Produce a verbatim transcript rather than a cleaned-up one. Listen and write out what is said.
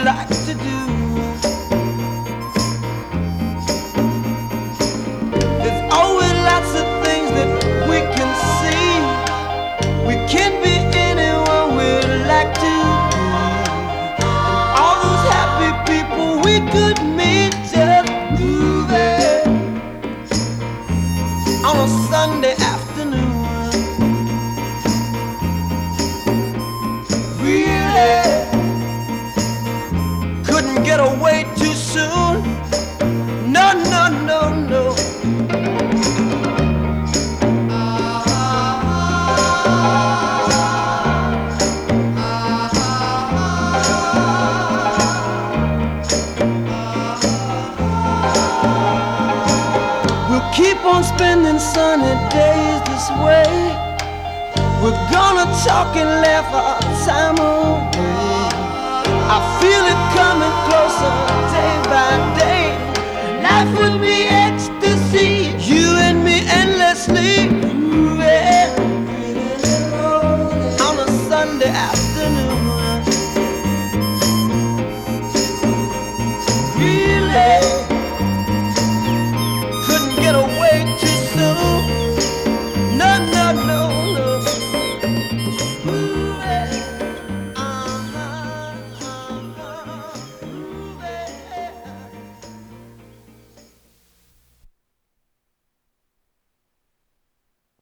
like to do. There's always lots of things that we can see. We can be anyone we'd like to be. And all those happy people we could meet just moving on a Sunday afternoon. Really couldn't get away too soon. No, no, no, no. We'll keep on spending sunny days this way. We're gonna talk and laugh our time away. I feel it coming closer day by day. Life would be ecstasy, you and me endlessly.